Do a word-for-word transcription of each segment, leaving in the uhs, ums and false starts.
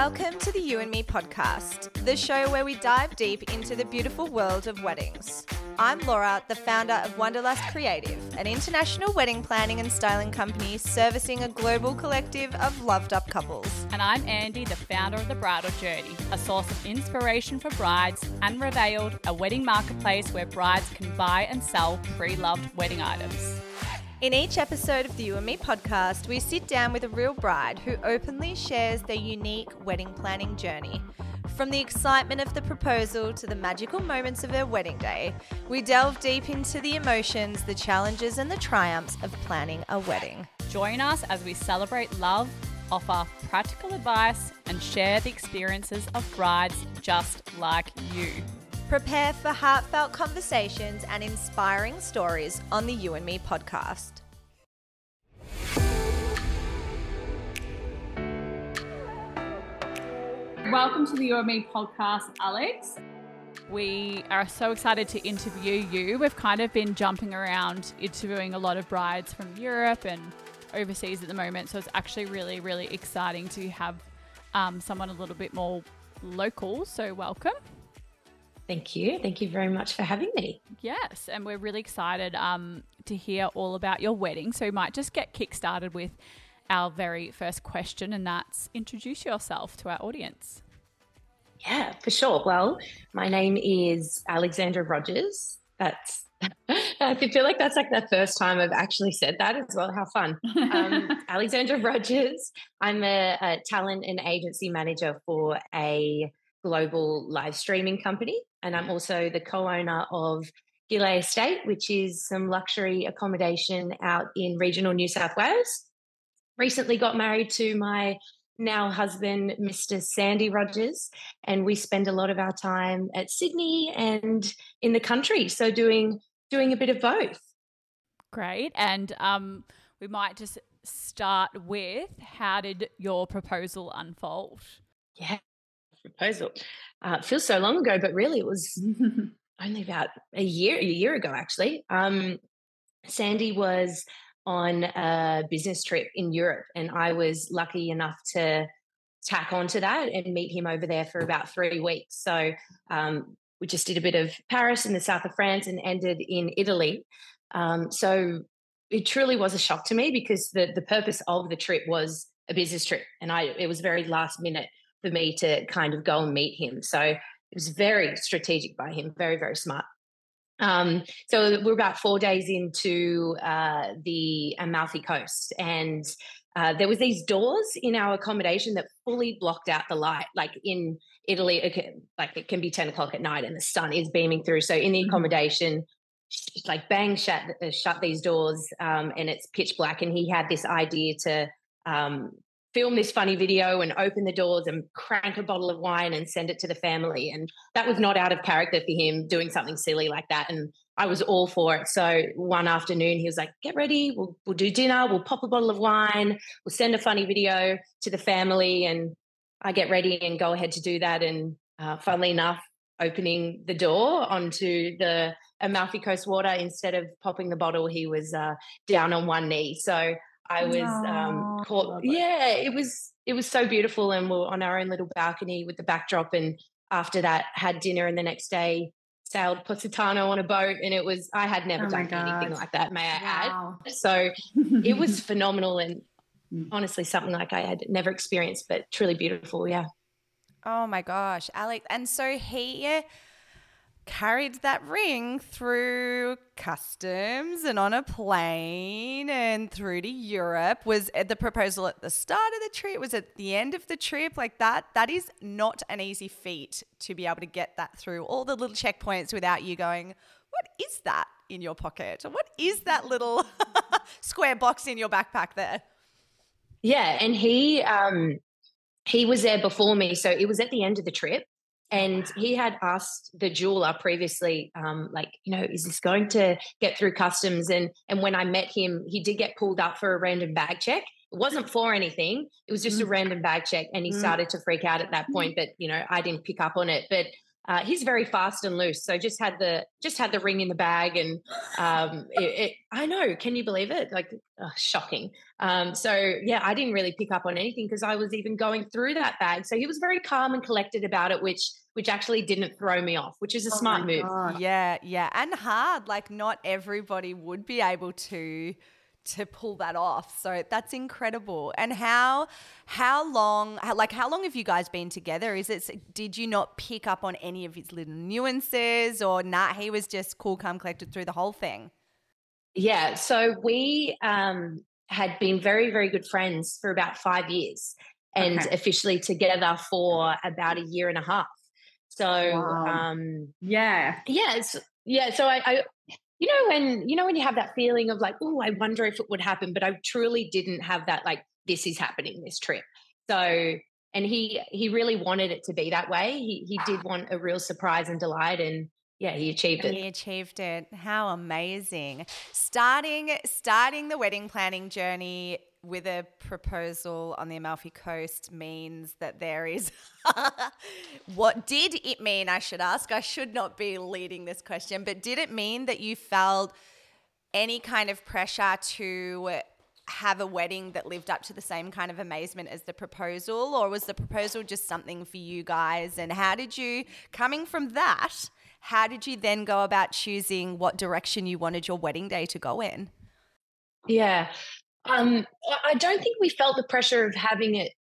Welcome to the You and Me podcast, the show where we dive deep into the beautiful world of weddings. I'm Laura, the founder of Wanderlust Creative, an international wedding planning and styling company servicing a global collective of loved-up couples. And I'm Andy, the founder of The Bridal Journey, a source of inspiration for brides, and Revealed, a wedding marketplace where brides can buy and sell pre-loved wedding items. In each episode of the You and Me podcast, we sit down with a real bride who openly shares their unique wedding planning journey. From the excitement of the proposal to the magical moments of their wedding day, we delve deep into the emotions, the challenges, and the triumphs of planning a wedding. Join us as we celebrate love, offer practical advice, and share the experiences of brides just like you. Prepare for heartfelt conversations and inspiring stories on the You and Me podcast. Welcome to the You and Me podcast, Alex. We are so excited to interview you. We've kind of been jumping around interviewing a lot of brides from Europe and overseas at the moment, so it's actually really, really exciting to have um, someone a little bit more local, so welcome. Thank you. Thank you very much for having me. Yes, and we're really excited um, to hear all about your wedding. So we might just get kick-started with our very first question, and that's introduce yourself to our audience. Yeah, for sure. Well, my name is Alexandra Rogers. That's I feel like that's like the first time I've actually said that as well. How fun. Um, Alexandra Rogers. I'm a, a talent and agency manager for a global live streaming company. And I'm also the co-owner of Gillay Estate, which is some luxury accommodation out in regional New South Wales. Recently got married to my now husband, Mister Sandy Rogers, and we spend a lot of our time at Sydney and in the country. So doing doing a bit of both. Great. And um, we might just start with, how did your proposal unfold? Yeah. Proposal. Uh, it feels so long ago, but really it was only about a year, a year ago, actually. Um, Sandy was on a business trip in Europe, and I was lucky enough to tack onto that and meet him over there for about three weeks. So um, we just did a bit of Paris in the south of France and ended in Italy. Um, so it truly was a shock to me because the the purpose of the trip was a business trip, and I it was very last minute for me to kind of go and meet him. So it was very strategic by him, very, very smart. Um, so we're about four days into uh, the Amalfi Coast, and uh, there was these doors in our accommodation that fully blocked out the light. Like in Italy, it can, like it can be ten o'clock at night and the sun is beaming through. So in the accommodation, mm-hmm. like bang, shut, uh, shut these doors um, and it's pitch black. And he had this idea to um, film this funny video and open the doors and crank a bottle of wine and send it to the family. And that was not out of character for him, doing something silly like that. And I was all for it. So one afternoon he was like, get ready, we'll, we'll do dinner, we'll pop a bottle of wine, we'll send a funny video to the family. And I get ready and go ahead to do that. And uh, funnily enough, opening the door onto the Amalfi Coast water, instead of popping the bottle, he was uh, down on one knee. So I was um, caught. Yeah, it was it was so beautiful, and we we're on our own little balcony with the backdrop. And after that, had dinner, and the next day sailed Positano on a boat. And it was I had never oh done anything like that, may I wow. add. So it was phenomenal, and honestly, something like I had never experienced, but truly beautiful. Yeah. Oh my gosh, Alex! And so he carried that ring through customs and on a plane and through to Europe. Was the proposal at the start of the trip? Was it at the end of the trip? Like that, that is not an easy feat to be able to get that through all the little checkpoints without you going, what is that in your pocket? Or what is that little square box in your backpack there? Yeah. And he, um, he was there before me. So it was at the end of the trip. And he had asked the jeweler previously, um, like, you know, is this going to get through customs? And and when I met him, he did get pulled up for a random bag check. It wasn't for anything. It was just mm. a random bag check. And he mm. started to freak out at that point. But, you know, I didn't pick up on it. But Uh, he's very fast and loose, so just had the just had the ring in the bag, and um, it, it, I know, can you believe it? Like, uh, shocking. Um, so yeah, I didn't really pick up on anything because I was even going through that bag. So he was very calm and collected about it, which which actually didn't throw me off, which is a Oh smart my move. God. Yeah, yeah, and hard. Like, not everybody would be able to to pull that off. So that's incredible. And how how long how, like how long have you guys been together? Is it did you not pick up on any of his little nuances, or nah, he was just cool, calm, collected through the whole thing? Yeah, so we um, had been very, very good friends for about five years and Okay. officially together for about a year and a half. So, Wow. um, Yeah. yeah, it's, yeah. So I, I, you know, when you know when you have that feeling of like, oh, I wonder if it would happen, but I truly didn't have that. Like, this is happening, this trip. So, and he he really wanted it to be that way. He he did want a real surprise and delight, and yeah, he achieved And it. he achieved it. How amazing. Starting starting the wedding planning journey with a proposal on the Amalfi Coast means that there is what did it mean, I should ask. I should not be leading this question, but did it mean that you felt any kind of pressure to have a wedding that lived up to the same kind of amazement as the proposal, or was the proposal just something for you guys? And how did you, coming from that, how did you then go about choosing what direction you wanted your wedding day to go in? Yeah. Um, I don't think we felt the pressure of having it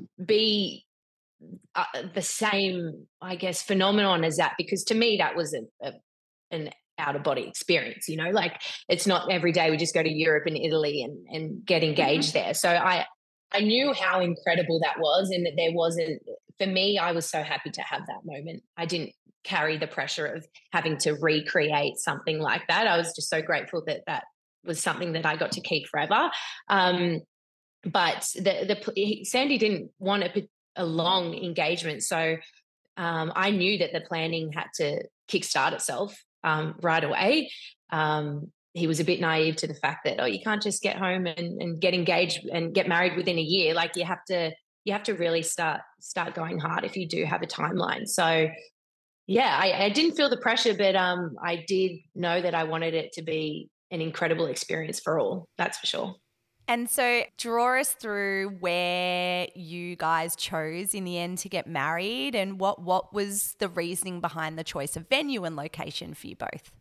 be uh, the same, I guess, phenomenon as that, because to me that was a, a, an out of body experience. You know, like, it's not every day we just go to Europe and Italy and and get engaged there. So I I knew how incredible that was, and that there wasn't, for me, I was so happy to have that moment. I didn't carry the pressure of having to recreate something like that. I was just so grateful that that was something that I got to keep forever. Um, but the the Sandy didn't want a, a long engagement, so um, I knew that the planning had to kickstart itself um, right away. Um, he was a bit naive to the fact that, oh, you can't just get home and, and get engaged and get married within a year. Like, you have to you have to really start start going hard if you do have a timeline. So yeah, I, I didn't feel the pressure, but um, I did know that I wanted it to be an incredible experience for all. That's for sure. And so draw us through where you guys chose in the end to get married, and what, what was the reasoning behind the choice of venue and location for you both?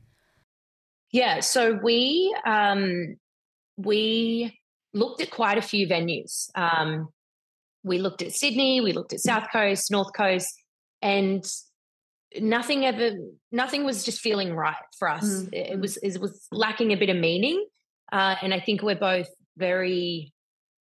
Yeah, so we um, we looked at quite a few venues. Um, we looked at Sydney, we looked at South Coast, North Coast, and nothing ever, nothing was just feeling right for us. Mm-hmm. It was it was lacking a bit of meaning, uh, and I think we're both very,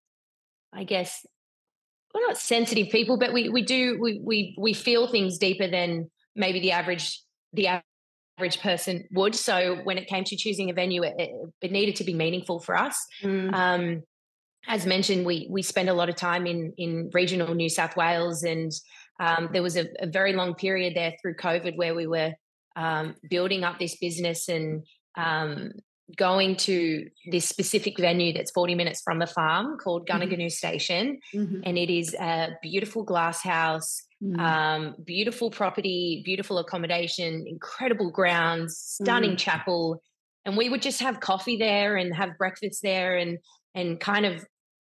I guess, we're not sensitive people, but we we do we we we feel things deeper than maybe the average the average person would. So when it came to choosing a venue, it, it needed to be meaningful for us. Mm. Um, as mentioned, we we spend a lot of time in in regional New South Wales, and um, there was a, a very long period there through COVID where we were um, building up this business and um, going to this specific venue that's forty minutes from the farm called Gunnaganoo mm-hmm. Station. Mm-hmm. And it is a beautiful glass house, mm-hmm. um, beautiful property, beautiful accommodation, incredible grounds, stunning mm-hmm. chapel. And we would just have coffee there and have breakfast there and and kind of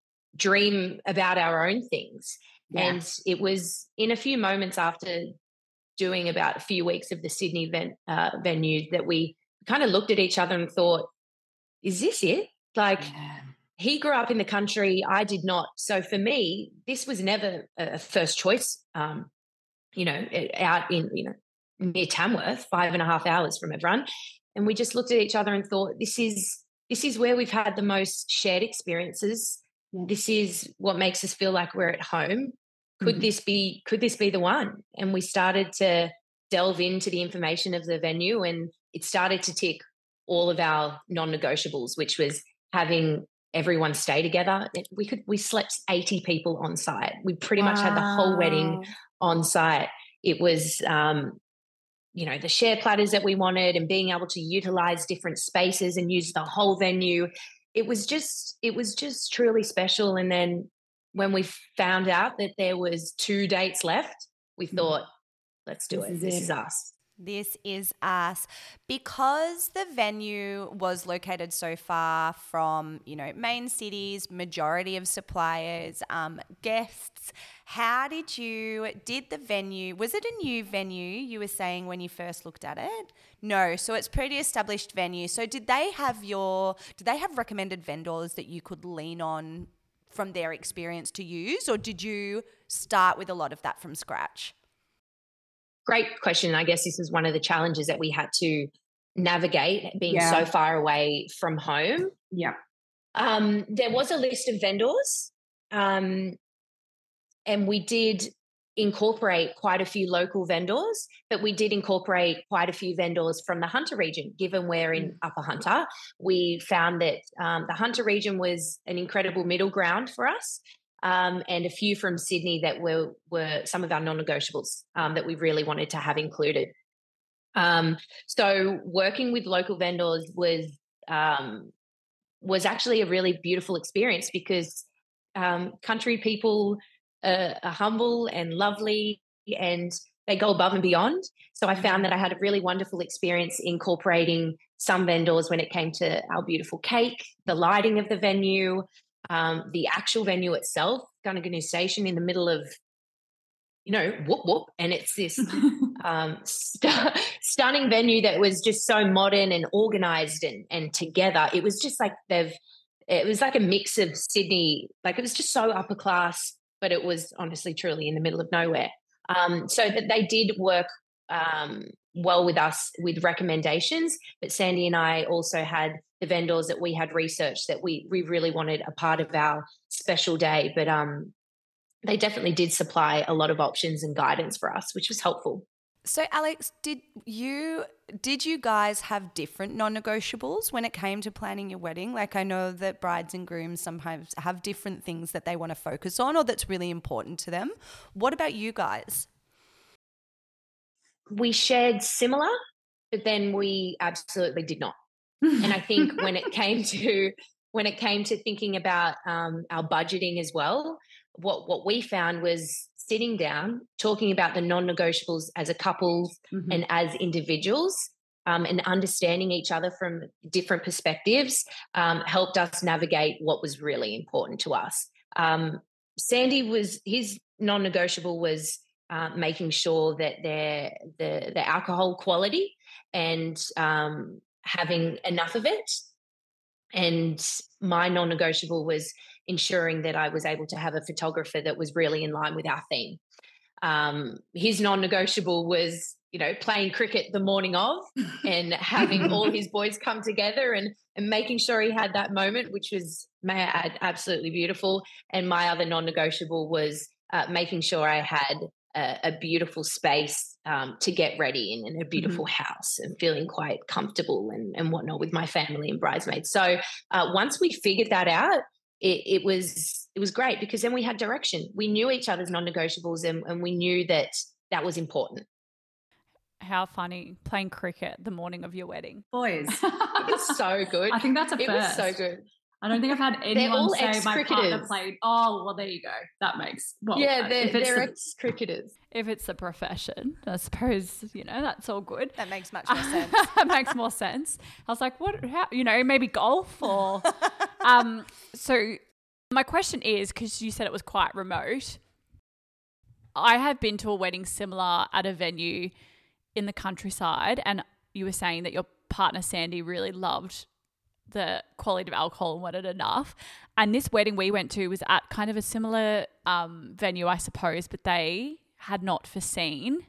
dream about our own things. Yeah. And it was in a few moments after doing about a few weeks of the Sydney event, uh, venue that we kind of looked at each other and thought, is this it? Like, yeah. He grew up in the country, I did not. So for me, this was never a first choice, um, you know, out in, you know, near Tamworth, five and a half hours from everyone. And we just looked at each other and thought, this is, this is where we've had the most shared experiences. Yeah. This is what makes us feel like we're at home. Could mm-hmm. this be, could this be the one? And we started to delve into the information of the venue, and it started to tick all of our non-negotiables, which was having everyone stay together. We could, we slept eighty people on site. We pretty wow. much had the whole wedding on site. It was, um, you know, the share platters that we wanted and being able to utilize different spaces and use the whole venue. It was just, it was just truly special. And then when we found out that there was two dates left, we thought, let's do This it. is This it. is us. This is us. Because the venue was located so far from, you know, main cities, majority of suppliers, um, guests, how did you, did the venue, was it a new venue you were saying when you first looked at it? No, so it's pretty established venue. So did they have your, did they have recommended vendors that you could lean on from their experience to use, or did you start with a lot of that from scratch? Great question. I guess this is one of the challenges that we had to navigate, being Yeah. so far away from home. Yeah. Um, there was a list of vendors, um, and we did incorporate quite a few local vendors, but we did incorporate quite a few vendors from the Hunter region. Given we're in Mm. Upper Hunter, we found that um, the Hunter region was an incredible middle ground for us. Um, and a few from Sydney that were were some of our non-negotiables um, that we really wanted to have included. Um, so working with local vendors was um, was actually a really beautiful experience because um, country people uh, are humble and lovely, and they go above and beyond. So I found that I had a really wonderful experience incorporating some vendors when it came to our beautiful cake, the lighting of the venue, um, the actual venue itself, Gunnagunnu Station in the middle of, you know, whoop whoop. And it's this um, st- stunning venue that was just so modern and organized and, and together. It was just like they've, it was like a mix of Sydney, like it was just so upper class, but it was honestly truly in the middle of nowhere. Um, so that they did work um, well with us with recommendations, but Sandy and I also had the vendors that we had researched that we we really wanted a part of our special day, but um, they definitely did supply a lot of options and guidance for us, which was helpful. So Alex, did you did you guys have different non-negotiables when it came to planning your wedding? Like I know that brides and grooms sometimes have different things that they want to focus on or that's really important to them. What about you guys? We shared similar, but then we absolutely did not. And I think when it came to when it came to thinking about um, our budgeting as well, what what we found was sitting down, talking about the non-negotiables as a couple Mhm. and as individuals, um, and understanding each other from different perspectives um, helped us navigate what was really important to us. Um, Sandy was his non-negotiable was uh, making sure that their the the alcohol quality and um, having enough of it. And my non-negotiable was ensuring that I was able to have a photographer that was really in line with our theme. Um, his non-negotiable was, you know, playing cricket the morning of and having all his boys come together and, and making sure he had that moment, which was, may I add, absolutely beautiful. And my other non-negotiable was uh, making sure I had a, a beautiful space um, to get ready in and a beautiful mm-hmm. house and feeling quite comfortable and, and whatnot with my family and bridesmaids. So uh, once we figured that out, It, it was it was great because then we had direction. We knew each other's non-negotiables and, and we knew that that was important. How funny, playing cricket the morning of your wedding. Boys. It was so good. I think that's a it first. It was so good. I don't think I've had anyone all say my partner played. Oh, well, there you go. That makes, well, yeah, they're, they're the, ex-cricketers. If it's the profession, I suppose, you know, that's all good. That makes much more sense. That makes more sense. I was like, what, how, you know, maybe golf or, um, so my question is, because you said it was quite remote, I have been to a wedding similar at a venue in the countryside, and you were saying that your partner, Sandy, really loved the quality of alcohol and wanted enough. And this wedding we went to was at kind of a similar um, venue, I suppose, but they had not foreseen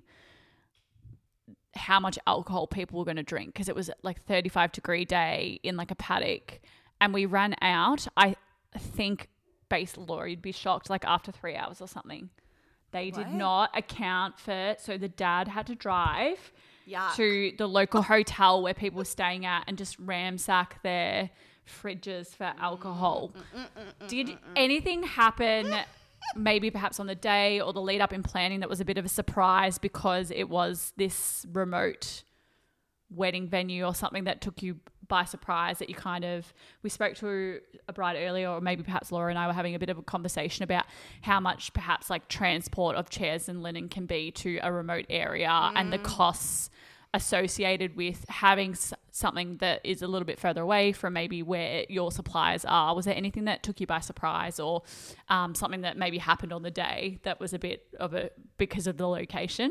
how much alcohol people were going to drink because it was like thirty-five degree day in like a paddock, and we ran out. I think base law, you'd be shocked, like after three hours or something. They did what? not account for it. So the dad had to drive Yuck. to the local hotel where people were staying at and just ransack their fridges for alcohol. Mm, mm, mm, mm, did mm, mm. anything happen maybe perhaps on the day or the lead up in planning that was a bit of a surprise because it was this remote wedding venue or something that took you by surprise that you kind of, we spoke to a bride earlier, or maybe perhaps Laura and I were having a bit of a conversation about how much perhaps like transport of chairs and linen can be to a remote area mm. and the costs associated with having s- something that is a little bit further away from maybe where your suppliers are. Was there anything that took you by surprise, or um, something that maybe happened on the day that was a bit of a, because of the location?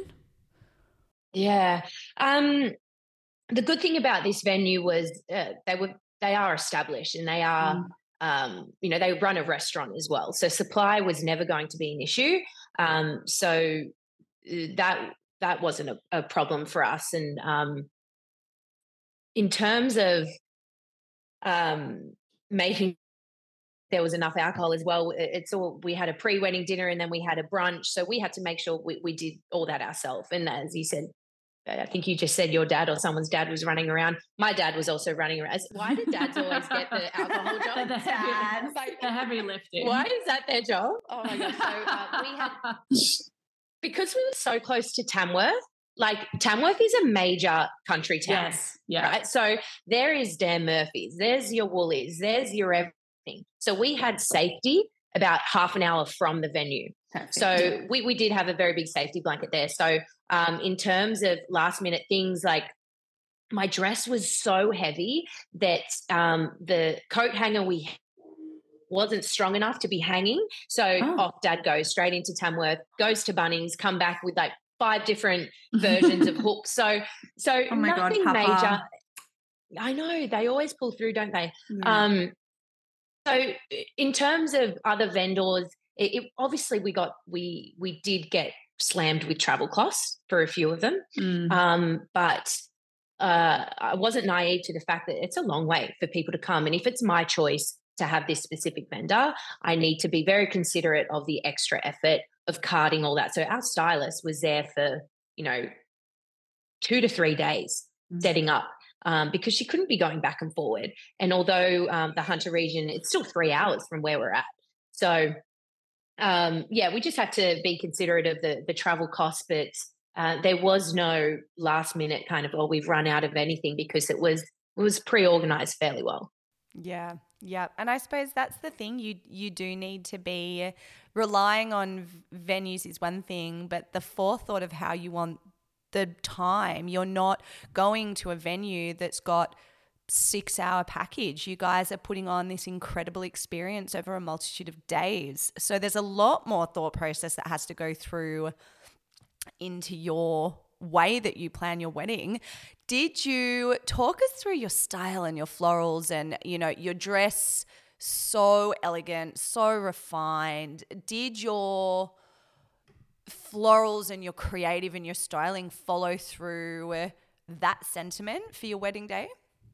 Yeah. Um, the good thing about this venue was uh, they were they are established, and they are, mm. um, you know, they run a restaurant as well. So supply was never going to be an issue. Um, so that that wasn't a, a problem for us. And um, in terms of um, making there was enough alcohol as well, it's all, we had a pre-wedding dinner and then we had a brunch. So we had to make sure we, we did all that ourselves. And as you said, I think you just said your dad or someone's dad was running around. My dad was also running around. Why did dads always get the alcohol job? the, heavy, like, the heavy lifting. Why is that their job? Oh my gosh. So uh, we had, because we were so close to Tamworth, like Tamworth is a major country town. Yes. Yeah. Right. So there is Dan Murphy's, there's your Woolies, there's your everything. So we had safety about half an hour from the venue. Perfect. So we, we did have a very big safety blanket there. So um, in terms of last minute things, like my dress was so heavy that um, the coat hanger we wasn't strong enough to be hanging. So oh. off Dad goes straight into Tamworth, goes to Bunnings, come back with like five different versions of hooks. So so oh my nothing God, major. I know, they always pull through, don't they? Yeah. Um, so in terms of other vendors, it, it obviously we got we we did get slammed with travel costs for a few of them, mm. um, but uh, I wasn't naive to the fact that it's a long way for people to come, and if it's my choice to have this specific vendor, I need to be very considerate of the extra effort of carding all that. So our stylist was there for, you know, two to three days mm. setting up. Um, because she couldn't be going back and forward. And although um, the Hunter region, it's still three hours from where we're at. So, um, yeah, we just had to be considerate of the, the travel costs, but uh, there was no last minute kind of, oh, we've run out of anything, because it was it was pre-organised fairly well. Yeah, yeah. And I suppose that's the thing. You, you do need to be relying on venues is one thing, but the forethought of how you want the time. You're not going to a venue that's got six hour package. You guys are putting on this incredible experience over a multitude of days. So there's a lot more thought process that has to go through into your way that you plan your wedding. Did you talk us through your style and your florals and, you know, your dress, so elegant, so refined? Did your florals and your creative and your styling follow through that sentiment for your wedding day?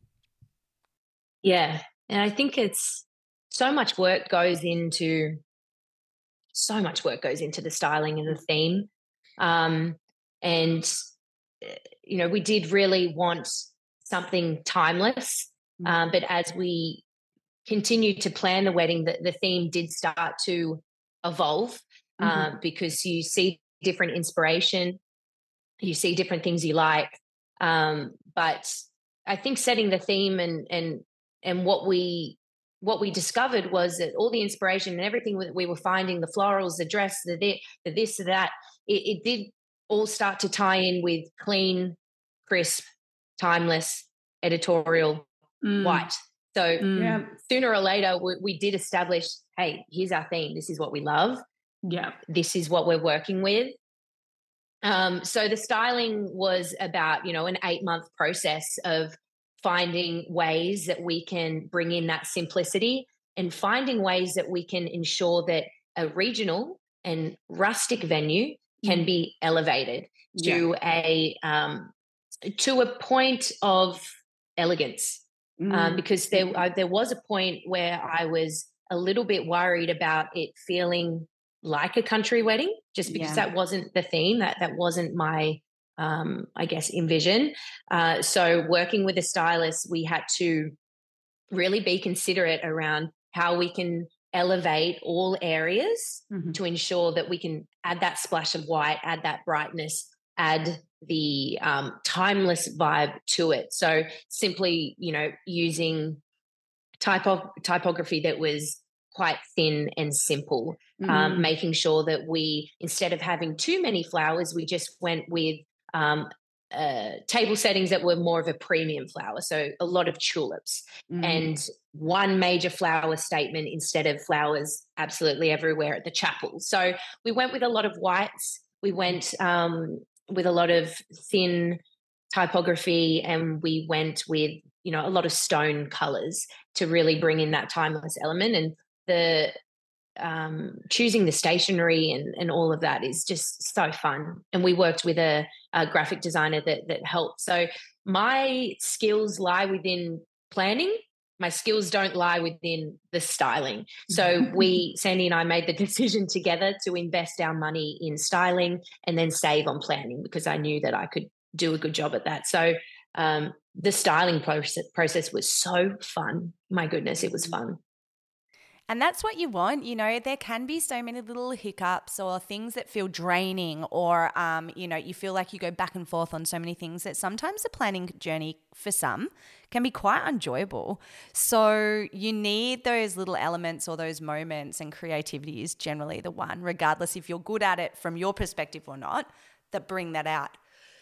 Yeah. And I think it's so much work goes into so much work goes into the styling and the theme. Um, and, you know, we did really want something timeless. Um, but as we continued to plan the wedding, the, the theme did start to evolve. Mm-hmm. Um, because you see different inspiration, you see different things you like. Um, but I think setting the theme and and and what we what we discovered was that all the inspiration and everything that we were finding, the florals, the dress, the this, the this, the that, it, it did all start to tie in with clean, crisp, timeless, editorial, mm. white. So mm. sooner or later, we, we did establish, hey, here's our theme. This is what we love. Yeah. This is what we're working with. Um, so the styling was about, you know, an eight month process of finding ways that we can bring in that simplicity and finding ways that we can ensure that a regional and rustic venue can mm. be elevated yeah. to a, um, to a point of elegance. Mm. Um, because there, uh, there was a point where I was a little bit worried about it feeling like a country wedding, just because yeah. that wasn't the theme, that that wasn't my, um, I guess, envision. Uh, so working with a stylist, we had to really be considerate around how we can elevate all areas mm-hmm. to ensure that we can add that splash of white, add that brightness, add the um, timeless vibe to it. So simply, you know, using typo- typography that was quite thin and simple, mm. um, making sure that we, instead of having too many flowers, we just went with um, uh, table settings that were more of a premium flower. So a lot of tulips mm. and one major flower statement instead of flowers absolutely everywhere at the chapel. So we went with a lot of whites. We went um, with a lot of thin typography, and we went with, you know, a lot of stone colors to really bring in that timeless element. And the um, choosing the stationery and, and all of that is just so fun. And we worked with a, a graphic designer that that helped. So my skills lie within planning. My skills don't lie within the styling. So we, Sandy and I, made the decision together to invest our money in styling and then save on planning, because I knew that I could do a good job at that. So um, the styling process, process was so fun. My goodness, it was fun. And that's what you want. You know, there can be so many little hiccups or things that feel draining, or, um, you know, you feel like you go back and forth on so many things that sometimes the planning journey for some can be quite enjoyable. So you need those little elements or those moments, and creativity is generally the one, regardless if you're good at it from your perspective or not, that bring that out.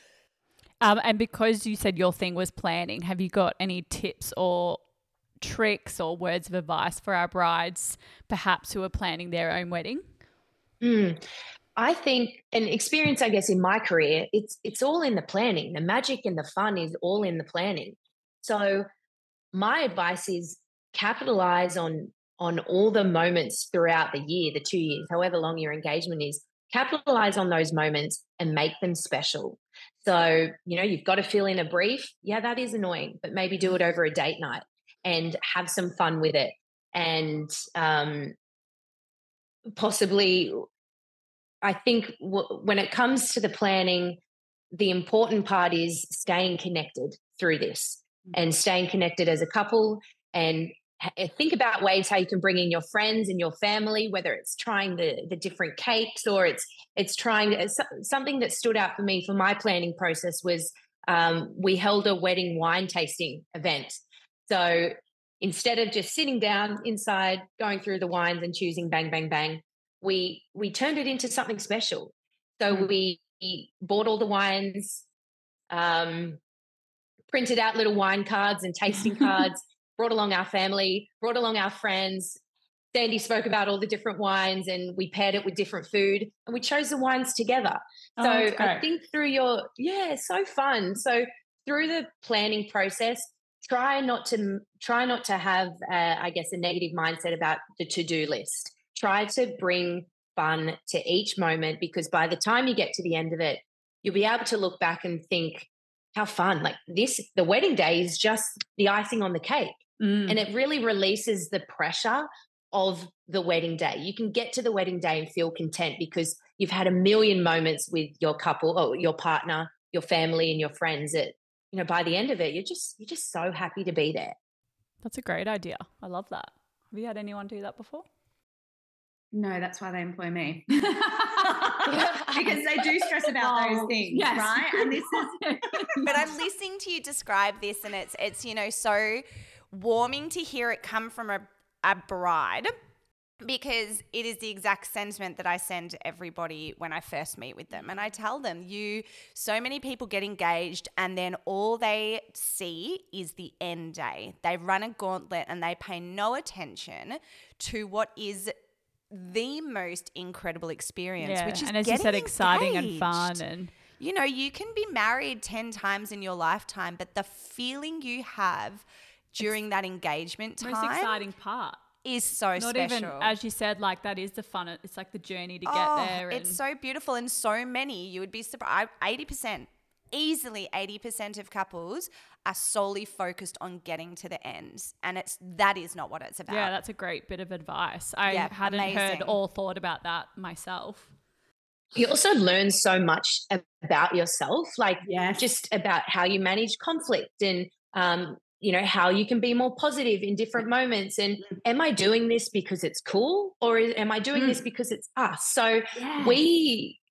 Um, and because you said your thing was planning, have you got any tips or tricks or words of advice for our brides, perhaps who are planning their own wedding? Mm, I think an experience, I guess, in my career, it's it's all in the planning. The magic and the fun is all in the planning. So my advice is capitalize on on all the moments throughout the year, the two years, however long your engagement is. Capitalize on those moments and make them special. So, you know, you've got to fill in a brief. Yeah, that is annoying, but maybe do it over a date night and have some fun with it. And um, possibly, I think w- when it comes to the planning, the important part is staying connected through this and staying connected as a couple, and think about ways how you can bring in your friends and your family, whether it's trying the the different cakes or it's it's trying it's something that stood out for me for my planning process was um, we held a wedding wine tasting event. So instead of just sitting down inside, going through the wines and choosing bang, bang, bang, we we turned it into something special. So mm. we bought all the wines, um, printed out little wine cards and tasting cards, brought along our family, brought along our friends. Sandy spoke about all the different wines, and we paired it with different food, and we chose the wines together. Oh, so I think through your, yeah, so fun. So through the planning process, try not to, try not to have, uh, I guess, a negative mindset about the to-do list. Try to bring fun to each moment, because by the time you get to the end of it, you'll be able to look back and think, how fun, like this, the wedding day is just the icing on the cake. Mm. And it really releases the pressure of the wedding day. You can get to the wedding day and feel content because you've had a million moments with your couple or your partner, your family and your friends that, you know, by the end of it, you're just, you're just so happy to be there. That's a great idea. I love that. Have you had anyone do that before? No, that's why they employ me. Because they do stress about oh, those things, yes. right? And this is But I'm listening to you describe this, and it's it's you know so warming to hear it come from a, a bride, because it is the exact sentiment that I send everybody when I first meet with them. And I tell them, you so many people get engaged and then all they see is the end day. They run a gauntlet and they pay no attention to what is the most incredible experience, yeah, which is and as getting you said, exciting engaged. and fun. And you know, you can be married ten times in your lifetime, but the feeling you have during it's that engagement time, most exciting part, is so Not special. even, as you said, like that is the fun. It's like the journey to get oh, there. And it's so beautiful, and so many. You would be surprised. Eighty percent, easily eighty percent of couples are solely focused on getting to the ends, and it's that is not what it's about. Yeah, that's a great bit of advice. I yeah, hadn't amazing. heard or thought about that myself. You also learn so much about yourself, like yes. just about how you manage conflict and, um, you know, how you can be more positive in different moments. And am I doing this because it's cool, or is, am I doing mm. this because it's us? So yes. we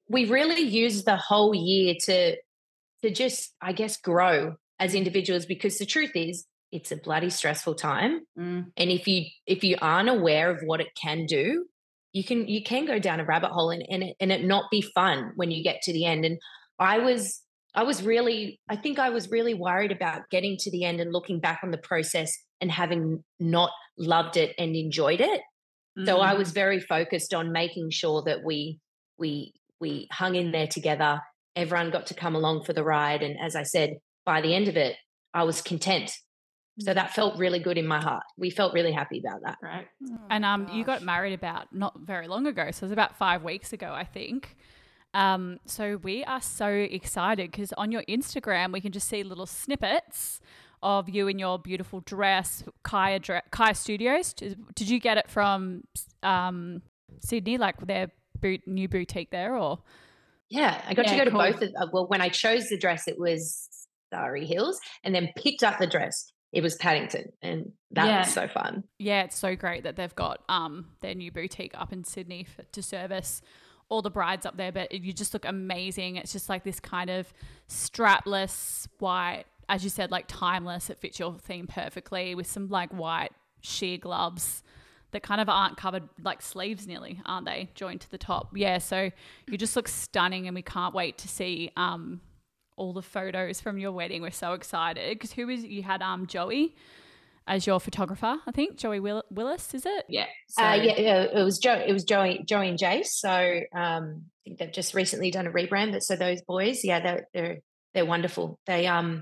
we really used the whole year to to just, I guess, grow as individuals, because the truth is it's a bloody stressful time. Mm. And if you if you aren't aware of what it can do, you can you can go down a rabbit hole and, and, it, and it not be fun when you get to the end. And I was I was really, I think I was really worried about getting to the end and looking back on the process and having not loved it and enjoyed it. Mm. So I was very focused on making sure that we we we hung in there together. Everyone got to come along for the ride. And as I said, by the end of it, I was content. So that felt really good in my heart. We felt really happy about that. Right. Oh and um, you got married about not very long ago. So it was about five weeks ago, I think. Um, so we are so excited because on your Instagram, we can just see little snippets of you in your beautiful dress, Kaya, Dre- Kaya Studios. Did you get it from um, Sydney, like their boot, new boutique there, or? Yeah, I got yeah, to go to cool. both. Of, uh, well, when I chose the dress, it was Surrey Hills, and then picked up the dress, it was Paddington, and that yeah. was so fun. Yeah, it's so great that they've got um their new boutique up in Sydney for, to service all the brides up there, but you just look amazing. It's just like this kind of strapless white, as you said, like timeless. It fits your theme perfectly with some like white sheer gloves that kind of aren't covered, like sleeves nearly, aren't they? Joined to the top. Yeah, so you just look stunning, and we can't wait to see um all the photos from your wedding. We're so excited because who is you had um Joey as your photographer, I think. Joey Will- Willis, is it? Yeah. So. Uh, yeah, yeah, it was Joe. It was Joey, Joey and Jace. So um, I think they've just recently done a rebrand. But so those boys, yeah, they're they're they're wonderful. They um,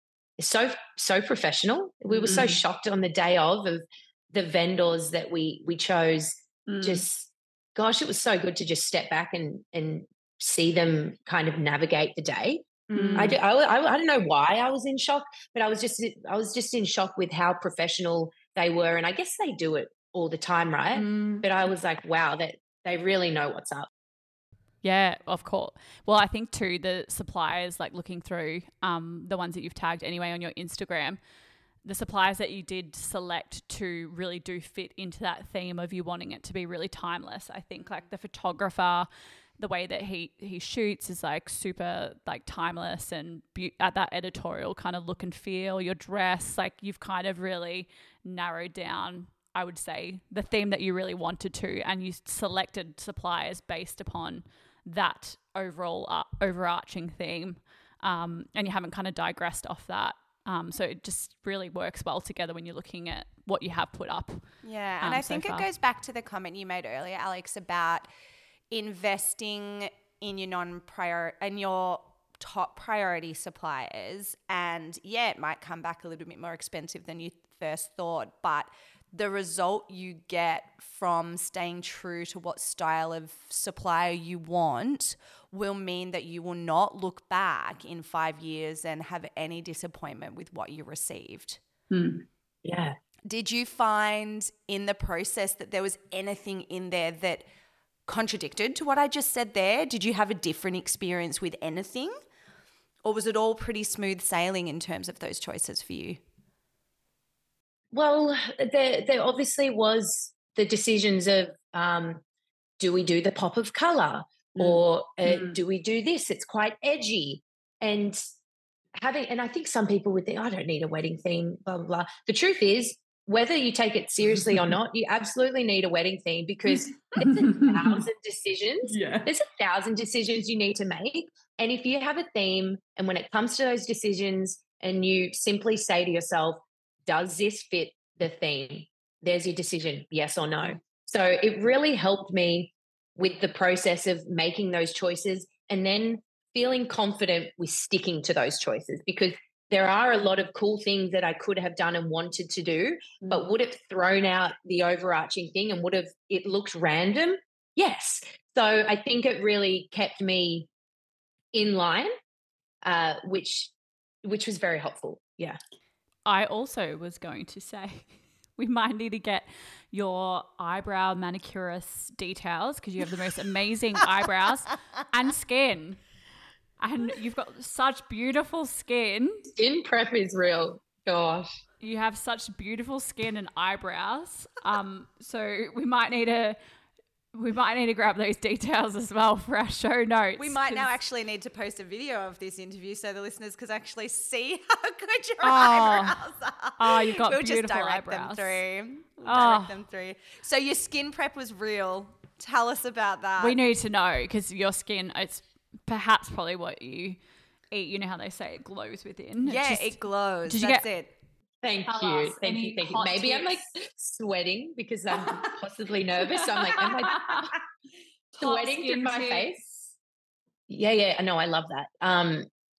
so so professional. We were mm. so shocked on the day of of the vendors that we we chose. Mm. Just gosh, it was so good to just step back and and see them kind of navigate the day. Mm. I, I, I, I don't know why I was in shock, but I was just I was just in shock with how professional they were, and I guess they do it all the time, right? Mm. But I was like, wow, that they really know what's up. Yeah, of course. Well, I think too the suppliers, like looking through um, the ones that you've tagged anyway on your Instagram, the suppliers that you did select to really do fit into that theme of you wanting it to be really timeless. I think like the photographer, the way that he he shoots is like super like timeless and be- at that editorial kind of look and feel. Your dress, like you've kind of really narrowed down, I would say, the theme that you really wanted to, and you selected suppliers based upon that overall uh, overarching theme, um, and you haven't kind of digressed off that. Um, so it just really works well together when you're looking at what you have put up. Yeah, and um, I think so it goes back to the comment you made earlier, Alex, about investing in your non-prior and your top priority suppliers. And yeah, it might come back a little bit more expensive than you first thought, but the result you get from staying true to what style of supplier you want will mean that you will not look back in five years and have any disappointment with what you received. Hmm. Yeah. Did you find in the process that there was anything in there that contradicted to what I just said there? Did you have a different experience with anything? Or was it all pretty smooth sailing in terms of those choices for you? Well, there, there obviously was the decisions of um, do we do the pop of colour mm. or uh, mm. do we do this? It's quite edgy. And having, and I think some people would think, I don't need a wedding theme, blah, blah, blah. The truth is, whether you take it seriously or not, you absolutely need a wedding theme because there's a thousand decisions. Yeah. There's a thousand decisions you need to make. And if you have a theme and when it comes to those decisions and you simply say to yourself, does this fit the theme? There's your decision, yes or no. So it really helped me with the process of making those choices and then feeling confident with sticking to those choices, because there are a lot of cool things that I could have done and wanted to do, but would have thrown out the overarching thing and would have it looked random? Yes. So I think it really kept me in line, uh, which which was very helpful. Yeah. I also was going to say we might need to get your eyebrow manicurist details because you have the most amazing eyebrows and skin. And you've got such beautiful skin. Skin prep is real. Gosh. You have such beautiful skin and eyebrows. Um, so we might need to We might need to grab those details as well for our show notes. We might now actually need to post a video of this interview so the listeners can actually see how good your oh. eyebrows are. Oh, you've got we'll beautiful just direct eyebrows. Them through. We'll oh. direct them through. So your skin prep was real. Tell us about that. We need to know because your skin, it's perhaps probably what you eat. You know how they say it glows within. Yeah, just, it glows. Did you That's get, it. Thank Tell you. us, Thank you. Thank you. Maybe tips? I'm like sweating because I'm possibly nervous. So I'm like, am I sweating through my tips. face? Yeah, yeah. No, I love that. Um,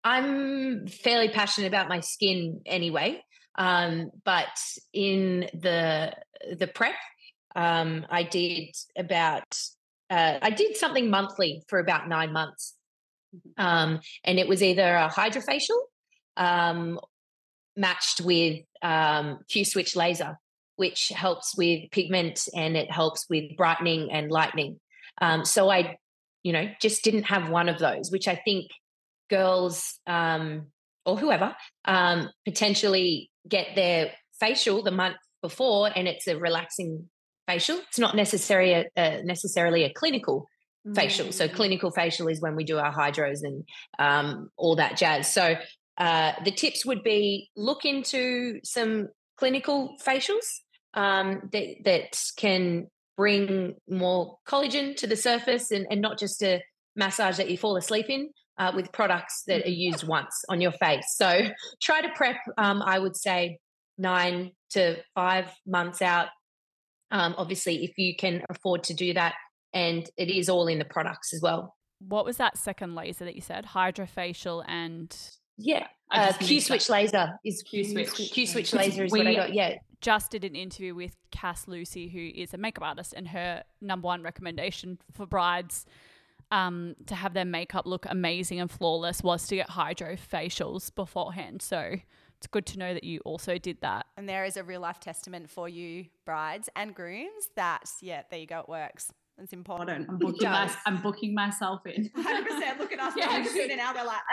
I'm fairly passionate about my skin anyway. Um, but in the the prep, um, I did about uh, I did something monthly for about nine months. Um, and it was either a hydrofacial, um, matched with um, Q-switch laser, which helps with pigment and it helps with brightening and lightening. Um, so I, you know, just didn't have one of those, which I think girls um, or whoever um, potentially get their facial the month before and it's a relaxing facial. It's not necessarily a, a, necessarily a clinical facial. So clinical facial is when we do our hydros and um, all that jazz. So uh, the tips would be look into some clinical facials um, that, that can bring more collagen to the surface and, and not just a massage that you fall asleep in uh, with products that are used once on your face. So try to prep, um, I would say, nine to five months out. Um, obviously, if you can afford to do that, and it is all in the products as well. What was that second laser that you said? Hydrofacial and yeah, uh, Q-switch laser is Q-switch. Q-switch laser is we what I got. Yeah, just did an interview with Cass Lucy, who is a makeup artist, and her number one recommendation for brides um, to have their makeup look amazing and flawless was to get hydrofacials beforehand. So it's good to know that you also did that. And there is a real life testament for you brides and grooms that, yeah, there you go, it works. It's important. I'm booking, my, I'm booking myself in. one hundred percent. Look at us. Yeah, doing it now. They're like,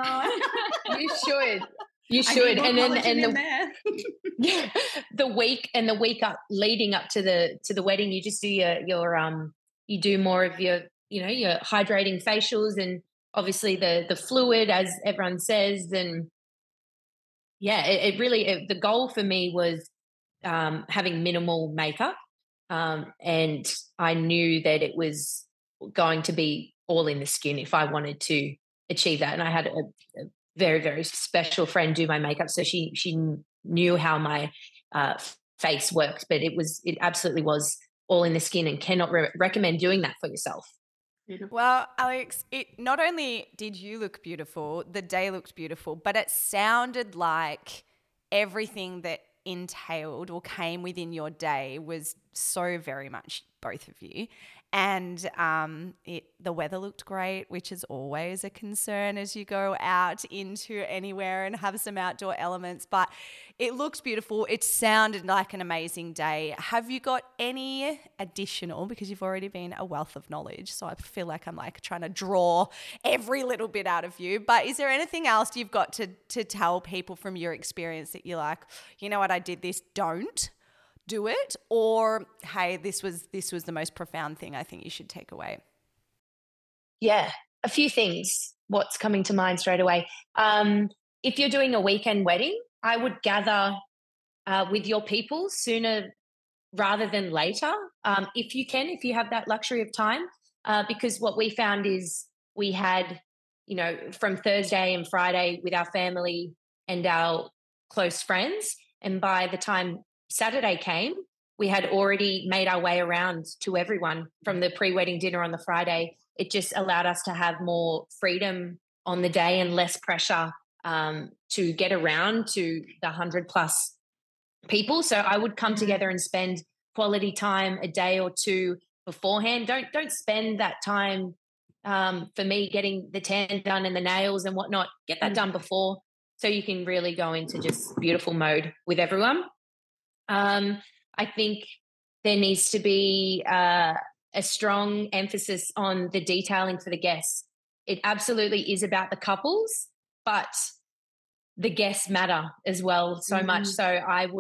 oh. You should. You should. And then and the, there. yeah, the week and the week up leading up to the to the wedding, you just do your your um you do more of your, you know, your hydrating facials and obviously the the fluid, as everyone says. And yeah, it, it really it, the goal for me was um having minimal makeup. Um, and I knew that it was going to be all in the skin if I wanted to achieve that. And I had a, a very, very special friend do my makeup, so she she knew how my uh, face worked. But it was it absolutely was all in the skin, and cannot re- recommend doing that for yourself. Well, Alex, it not only did you look beautiful, the day looked beautiful, but it sounded like everything that entailed or came within your day was so very much both of you. And um, it, the weather looked great, which is always a concern as you go out into anywhere and have some outdoor elements. But it looked beautiful. It sounded like an amazing day. Have you got any additional, because you've already been a wealth of knowledge, so I feel like I'm like trying to draw every little bit out of you. But is there anything else you've got to to tell people from your experience that you're like, you know what, I did this, don't do it, or hey, this was this was the most profound thing I think you should take away? Yeah, a few things. What's coming to mind straight away? Um, if you're doing a weekend wedding, I would gather uh, with your people sooner rather than later, um, if you can, if you have that luxury of time, uh, because what we found is we had, you know, from Thursday and Friday with our family and our close friends, and by the time Saturday came, we had already made our way around to everyone from the pre-wedding dinner on the Friday. It just allowed us to have more freedom on the day and less pressure um, to get around to the hundred plus people. So I would come together and spend quality time a day or two beforehand. Don't don't spend that time um, for me getting the tan done and the nails and whatnot. Get that done before, so you can really go into just beautiful mode with everyone. Um, I think there needs to be uh, a strong emphasis on the detailing for the guests. It absolutely is about the couples, but the guests matter as well so mm-hmm. much. So I would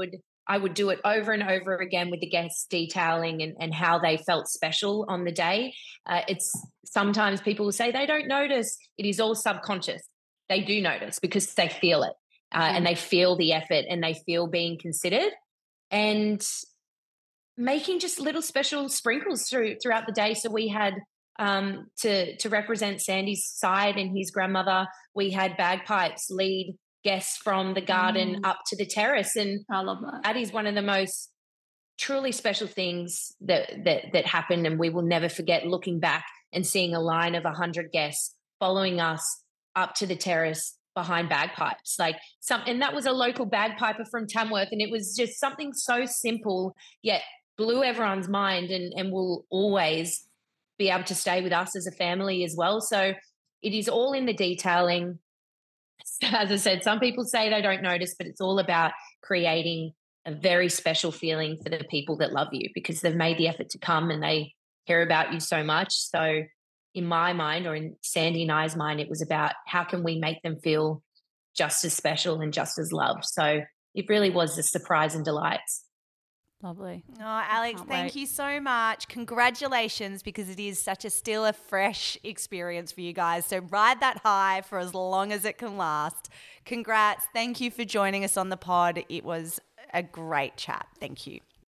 I would do it over and over again with the guests, detailing and, and how they felt special on the day. Uh, it's sometimes people will say they don't notice. It is all subconscious. They do notice because they feel it uh, mm-hmm. and they feel the effort and they feel being considered. And making just little special sprinkles through throughout the day. So we had um, to to represent Sandy's side and his grandmother. We had bagpipes lead guests from the garden mm. up to the terrace, and I love that. That is one of the most truly special things that that that happened, and we will never forget looking back and seeing a line of a hundred guests following us up to the terrace behind bagpipes, like some, and that was a local bagpiper from Tamworth, and it was just something so simple yet blew everyone's mind, and, and will always be able to stay with us as a family as well. So it is all in the detailing. As I said, some people say they don't notice, but it's all about creating a very special feeling for the people that love you because they've made the effort to come and they care about you so much. So in my mind, or in Sandy and I's mind, it was about how can we make them feel just as special and just as loved. So it really was a surprise and delights. Lovely. Oh, Alex, Can't thank wait. you so much. Congratulations, because it is such a still a fresh experience for you guys. So ride that high for as long as it can last. Congrats. Thank you for joining us on the pod. It was a great chat. Thank you.